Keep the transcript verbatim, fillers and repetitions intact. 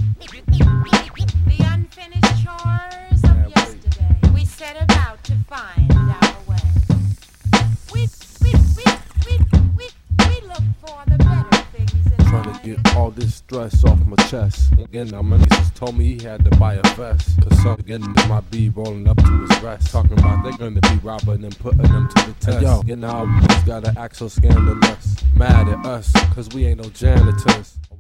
The unfinished chores of yesterday. We set about to find our way. We, we, we, we, we, we look for the better things in Trying life. to get all this stress off my chest. Again, now my nieces told me he had to buy a vest. Cause some again might be rolling up to his rest. Talking about they gonna be robbing and putting them to the test. Hey, yo, getting our boys gotta act so scandalous. Mad at us, cause we ain't no janitors.